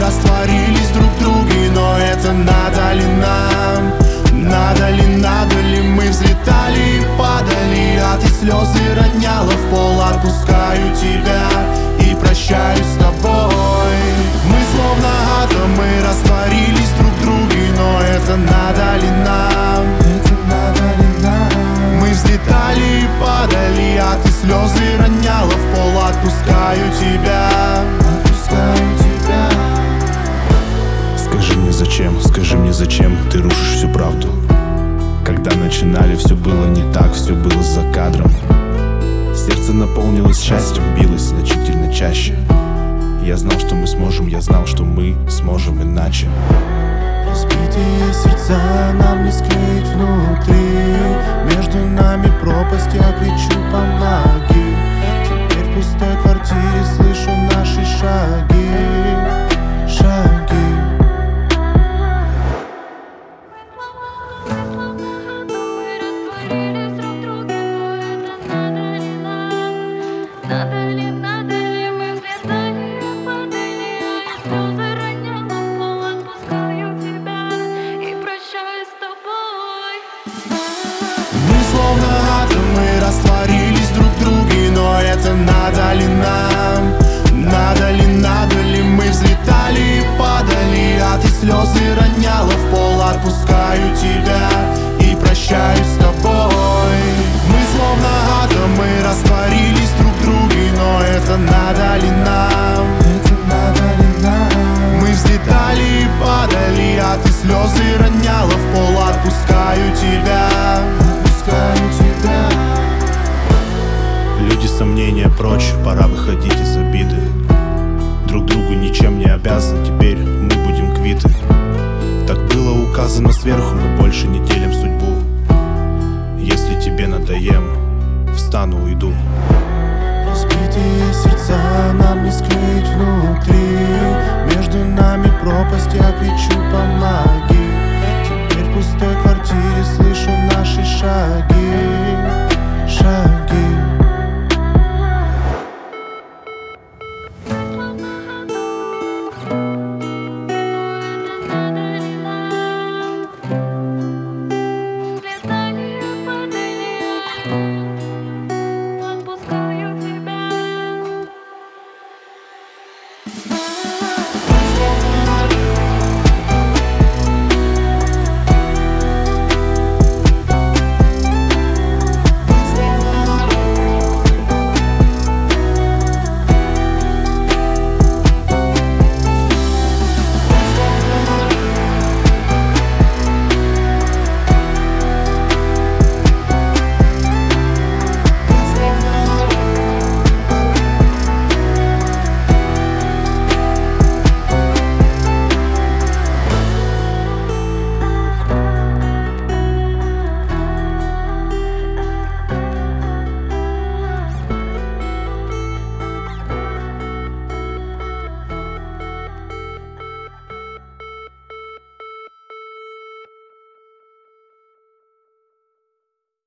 растворились друг в друге, но это надо ли нам? Надо ли мы взлетали и падали, а ты слезы роняла в пол? Отпускаю тебя и прощаюсь с тобой. Мы словно атомы растворились друг в друге, но это надо ли нам? Мы взлетали и падали, а ты слезы роняла в пол. Отпускаю тебя. Скажи мне зачем ты рушишь всю правду? Когда начинали, все было не так, все было за кадром. Сердце наполнилось счастьем, билось значительно чаще. Я знал, что мы сможем, я знал, что мы сможем иначе. Разбитые сердца нам не склеить внутри. Между нами пропасть, я кричу помоги. Теперь в пустой квартире слышу наши шаги. Надо ли мы взлетали и падали, а слезы роняла в пол? Отпускаю тебя и прощаюсь с тобой. Мы словно атомы растворились друг в друге, но это надо ли нам? Надо ли мы взлетали и падали, а ты слезы роняла в пол? Отпускаю тебя и прощаюсь с тобой. Мы словно атомы растворились друг в друге, но это надо ли нам? Мы взлетали и падали, а ты слезы роняла в пол. Отпускаю тебя. Люди сомнения прочь, пора выходить из обиды. Друг другу ничем не обязаны, теперь мы будем квиты. Так было указано сверху, мы больше не делим судьбу. Если тебе надоем, встану, уйду. Разбитые сердца нам не склеить внутри. Между нами пропасть, я кричу помоги. Теперь в пустой квартире слышу наши шаги.